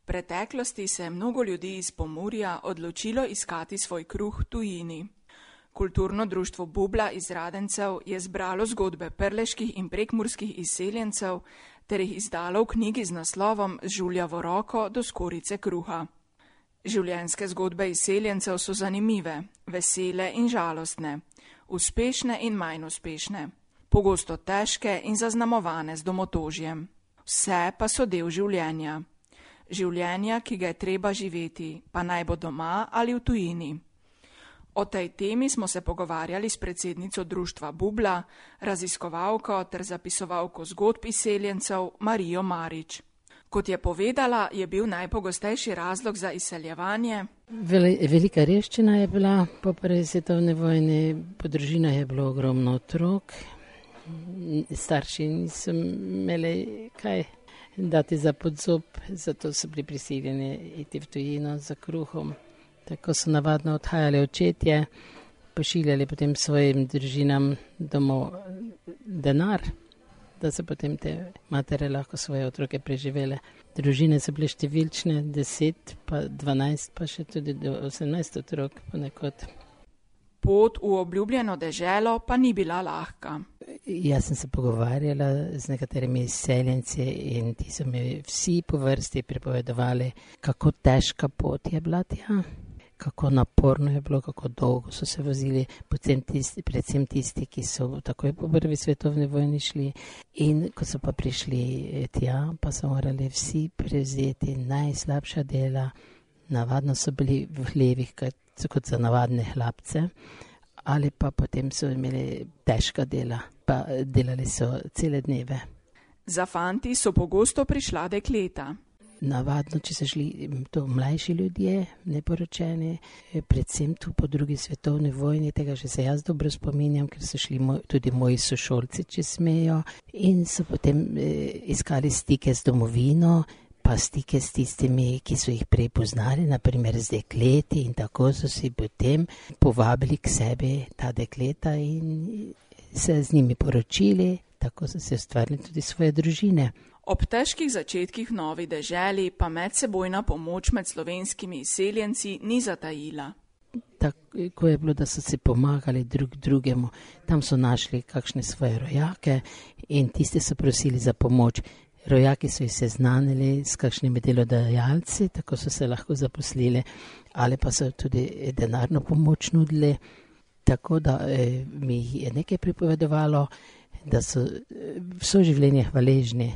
V preteklosti se je mnogo ljudi iz Pomurja odločilo iskati svoj kruh v tujini. Kulturno društvo Bubla iz Radencev je zbralo zgodbe prleških in prekmurskih izseljencev ter jih izdalo v knjigi z naslovom Z žuljavo roko do skorice kruha. Življenjske zgodbe izseljencev so zanimive, vesele in žalostne, uspešne in manj uspešne, pogosto težke in zaznamovane z domotožjem. Vse pa so del življenja. Življenja, ki ga je treba živeti, pa naj bo doma ali v tujini. O tej temi smo se pogovarjali s predsednico društva Bubla, raziskovalko ter zapisovalko zgodb izseljencev Marijo Marič. Kot je povedala, je bil najpogostejši razlog za izseljevanje. Velika revščina je bila po prvi svetovni vojni, po družinah je bilo ogromno otrok, starši niso imeli kaj dati za podzob, zato so bili prisiljeni iti v tujino za kruhom. Tako so navadno odhajali očetje, pošiljali potem svojim družinam domov denar, da so potem te matere lahko svoje otroke preživele. Družine so bile številčne, 10, pa 12, pa še tudi do 18 otrok ponekod. Pot v obljubljeno deželo pa ni bila lahka. Jaz sem se pogovarjala z nekaterimi izseljenci in ti so mi vsi po vrsti pripovedovali, kako težka pot je bila tja, kako naporno je bilo, kako dolgo so se vozili, predvsem tisti, ki so takoj po prvi svetovni vojni šli. In ko so pa prišli tja, pa so morali vsi prevzeti najslabša dela. Navadno so bili v hlevih kot za navadne hlapce, ali pa potem so imeli težka dela, pa delali so cele dneve. Za fanti so pogosto prišla dekleta. Navadno, če so šli to mlajši ljudje, neporočeni, predvsem tu po drugi svetovni vojni, tega že se jaz dobro spominjam, ker so šli tudi moji sošolci, če smejo, in so potem iskali stike z domovino, pa stike s tistimi, ki so jih prej poznali, naprimer z dekleti, in tako so si potem povabili k sebi ta dekleta in se z njimi poročili, tako so se ustvarili tudi svoje družine. Ob težkih začetkih v novi deželi pa medsebojna pomoč med slovenskimi izseljenci ni zatajila. Tako je bilo, da so si pomagali drug drugemu. Tam so našli kakšne svoje rojake in tiste so prosili za pomoč. Rojaki so jih seznanili s kakšnimi delodajalci, tako so se lahko zaposlili, ali pa so tudi denarno pomoč nudili. Tako da mi je nekaj pripovedovalo, da so vso življenje hvaležni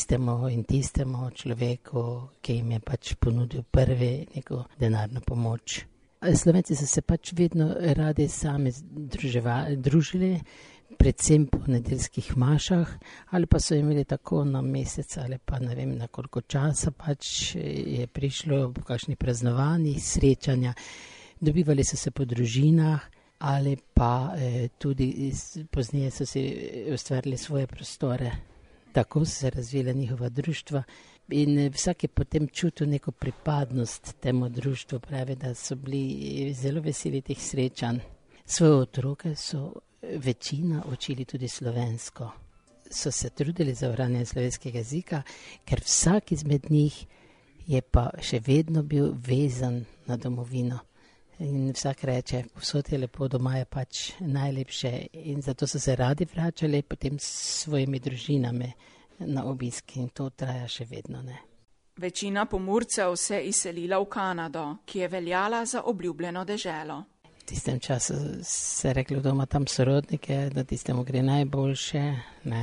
tistemu človeku, ki jim je pač ponudil prvi neko denarno pomoč. Slovenci so se pač vedno radi sami družili, predvsem po nedeljskih mašah, ali pa so imeli tako na mesec ali pa ne vem na koliko časa pač je prišlo v kakšnih praznovanjih, srečanja. Dobivali so se po družinah, ali pa tudi pozneje so si ustvarili svoje prostore. Tako so se razvile njihova društva in vsak je potem čutil neko pripadnost temu društvu, pravi, da so bili zelo veseli teh srečanj. Svoje otroke so večina učili tudi slovensko. So se trudili za ohranjanje slovenskega jezika, ker vsak izmed njih je pa še vedno bil vezan na domovino. In vsak reče, povsod je lepo, doma je pač najlepše, in zato so se radi vračali potem s svojimi družinami na obisk in to traja še vedno, ne. Večina Pomurcev se je izselila v Kanado, ki je veljala za obljubljeno deželo. V tistem času se je reklo doma tam sorodnike, da tistemu gre najboljše, ne.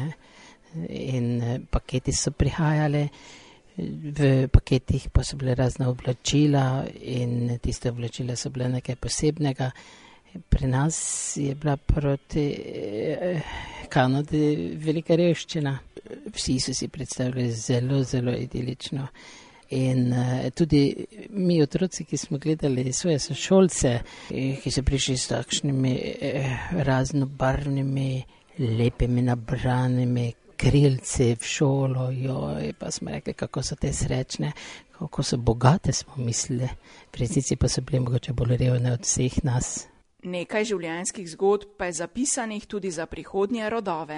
In paketi so prihajali. V paketih pa so bile razne oblačila in tiste oblačila so bile nekaj posebnega. Pri nas je bila proti Kanadi velika revščina. Vsi so si predstavljali zelo, zelo idilično. In tudi mi otroci, ki smo gledali svoje sošolce, ki so prišli s takšnimi raznobarvnimi, lepimi nabranimi krilci v šolo, pa smo rekli, kako so te srečne, kako so bogate, smo mislili. V resnici pa so bili mogoče bolj revne od vseh nas. Nekaj življenjskih zgodb pa je zapisanih tudi za prihodnje rodove.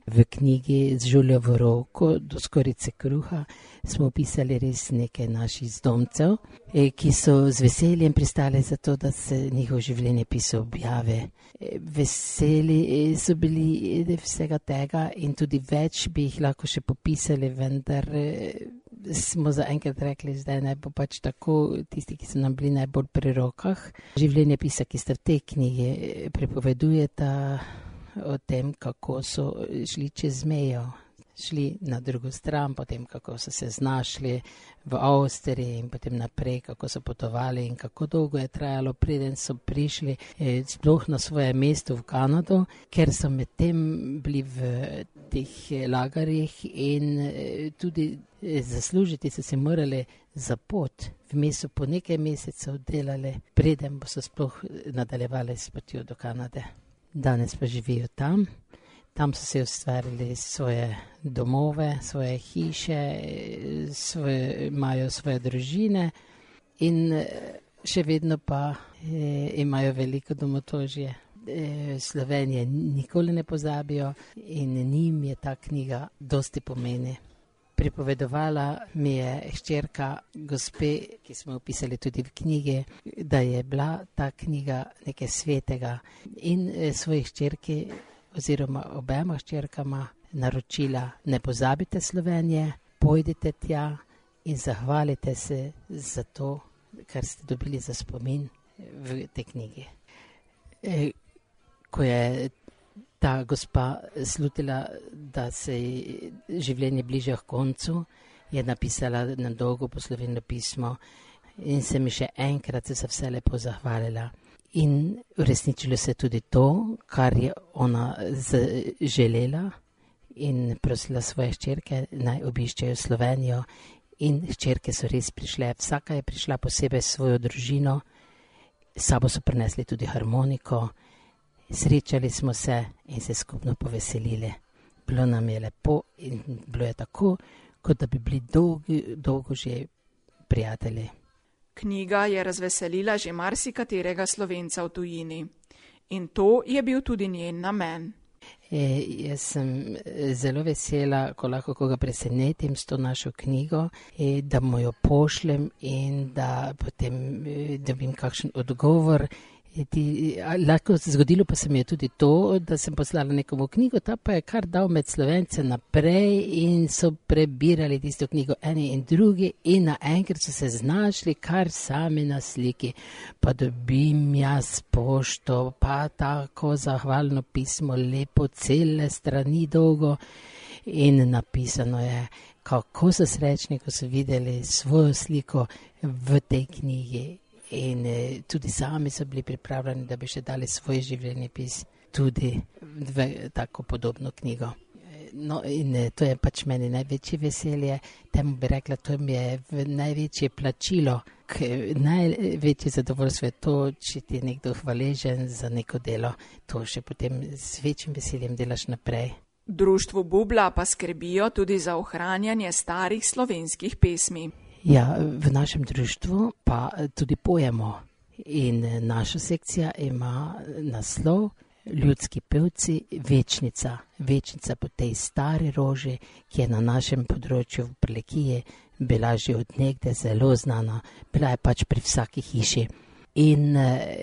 V knjigi Z Žuljevo roko do skorice kruha smo opisali res nekaj naših zdomcev, ki so z veseljem pristali za to, da se njihov življenjepis objavi. Veseli so bili vsega tega in tudi več bi jih lahko še popisali, vendar smo zaenkrat rekli, zdaj naj bo pač tako, tisti, ki so nam bili najbolj pri rokah. Življenjepisa, ki sta v tej knjigi, pripovedujeta o tem, kako so šli čez mejo, šli na drugo stran, potem kako so se znašli v Avstriji in potem naprej, kako so potovali in kako dolgo je trajalo, preden so prišli sploh na svoje mesto v Kanado, ker so medtem bili v teh lagerjih in tudi zaslužiti so se morali za pot. Vmes so po nekaj mesecev delali, preden so sploh nadaljevali s potjo do Kanade. Danes pa živijo tam. Tam so se ustvarili svoje domove, svoje hiše, imajo svoje družine in še vedno pa imajo veliko domotožje. Slovenije nikoli ne pozabijo in njim je ta knjiga dosti pomeni. Pripovedovala mi je hčerka gospe, ki smo opisali tudi v knjigi, da je bila ta knjiga nekaj svetega in svoji hčerki oziroma obema hčerkama naročila: ne pozabite Slovenije, pojdite tja in zahvalite se za to, kar ste dobili za spomin v tej knjigi. Ko je ta gospa slutila, da se življenje bliža k koncu, je napisala na dolgo poslovilno pismo in se mi še enkrat za vse lepo zahvalila. In uresničilo se tudi to, kar je ona želela in prosila svoje hčerke, naj obiščejo Slovenijo. In hčerke so res prišle, vsaka je prišla posebej svojo družino, s sabo so prinesli tudi harmoniko. Srečali smo se in se skupno poveselili. Bilo nam je lepo in bilo je tako, kot da bi bili dolgo že prijatelji. Knjiga je razveselila že marsikaterega Slovenca v tujini. In to je bil tudi njen namen. Jaz sem zelo vesela, ko lahko koga presenetim s to našo knjigo, da mu jo pošljem in da potem dobim kakšen odgovor. Lahko zgodilo pa se mi je tudi to, da sem poslala nekomu knjigo, ta pa je kar dal med Slovence naprej in so prebirali tisto knjigo eni in drugi in naenkrat so se znašli kar sami na sliki. Pa dobim jaz pošto, pa tako zahvalno pismo, lepo, cele strani dolgo in napisano je, kako so srečni, ko so videli svojo sliko v tej knjigi. In tudi sami so bili pripravljeni, da bi še dali svoj življenjepis tudi v tako podobno knjigo. No, in to je pač meni največje veselje, temu bi rekla, to mi je največje plačilo, največje zadovoljstvo je to, če ti je nekdo hvaležen za neko delo, to še potem s večjim veseljem delaš naprej. Društvu Bubla pa skrbijo tudi za ohranjanje starih slovenskih pesmi. Ja, v našem društvu pa tudi pojemo in naša sekcija ima naslov Ljudski pevci Večnica. Večnica po tej stari roži, ki je na našem področju v Prlekiji bila že od nekdaj zelo znana, bila je pač pri vsaki hiši. In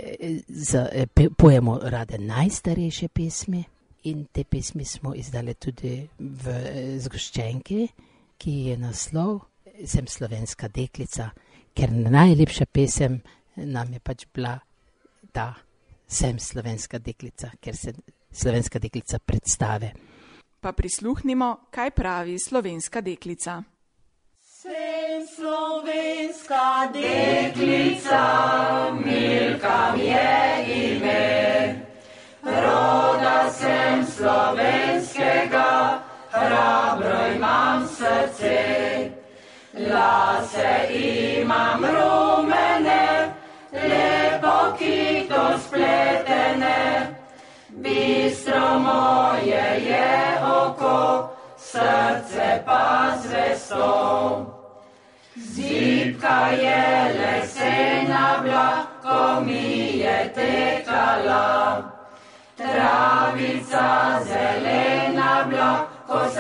pojemo rade najstarejše pesmi in te pesmi smo izdali tudi v zgoščenki, ki je naslov Sem slovenska deklica, ker najlepša pesem nam je pač bila ta Sem slovenska deklica, ker se slovenska deklica predstave. Pa prisluhnimo, kaj pravi slovenska deklica. Sem slovenska deklica, Milka mi je ime, roda sem slovenskega, hrabro imam srce. Lase imam rumene, lepo kito spletene, bistro moje je oko, srce pa zvesto. Zibka je lesena bila, ko mi je tekala, travica zelena bila,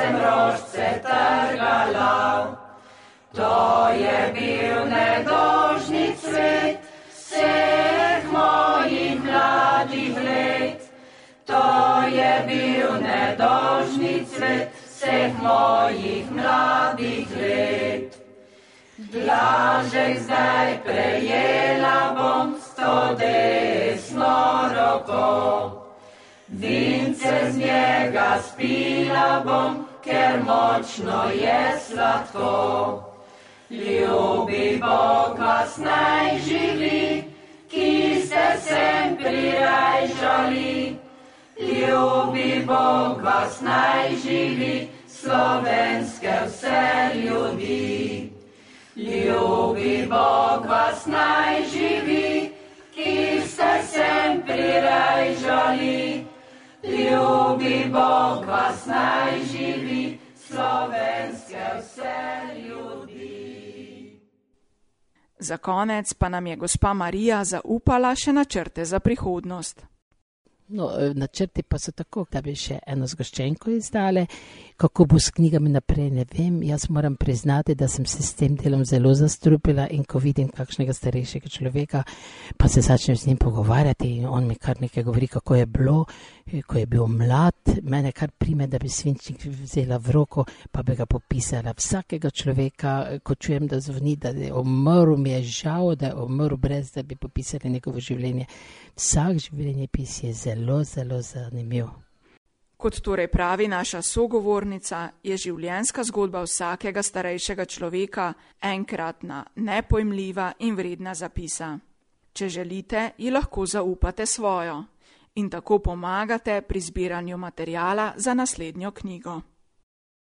sem rožce trgala. To je bil nedožni cvet vseh mojih mladih let. To je bil nedožni cvet vseh mojih mladih let. Blažek zdaj prejela bom s to desno roko. Vince z njega spila bom, ker močno je sladko. Ljubi Bog vas naj živi, ki ste sem prirajžali. Ljubi Bog vas naj živi, slovenske vse ljudi. Ljubi Bog vas naj živi, ki ste sem prirajžali. Ljubi Bog vas naj živi, slovenske vse ljudi. Za konec pa nam je gospa Marija zaupala še načrte za prihodnost. No, načrti pa so tako, da bi še eno zgoščenko izdale. Kako bo s knjigami naprej, ne vem. Jaz moram priznati, da sem se s tem delom zelo zastrupila in ko vidim kakšnega starejšega človeka, pa se začnem z njim pogovarjati in on mi kar nekaj govori, kako je bilo, ko je bil mlad. Mene kar prime, da bi svinčnik vzela v roko, pa bi ga popisala. Vsakega človeka, ko čujem, da zvoni, da je umrl, mi je žal, da je umrl brez, da bi popisali njegovo življenje. Vsak življenjepis je zelo, zelo zanimiv. Kot torej pravi naša sogovornica, je življenjska zgodba vsakega starejšega človeka enkratna, nepojmljiva in vredna zapisa. Če želite, ji lahko zaupate svojo in tako pomagate pri zbiranju materiala za naslednjo knjigo.